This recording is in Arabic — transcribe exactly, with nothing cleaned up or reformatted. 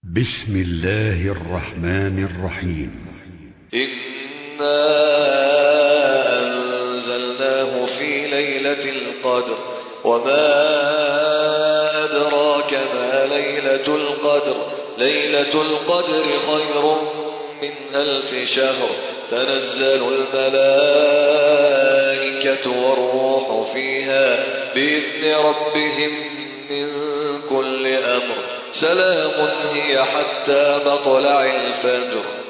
بسم الله الرحمن الرحيم. إنا أنزلناه في ليلة القدر وما أدراك ما ليلة القدر ليلة القدر خير من ألف شهر تنزل الملائكة والروح فيها بإذن ربهم من كل أمر سلام هي حتى مطلع الفجر.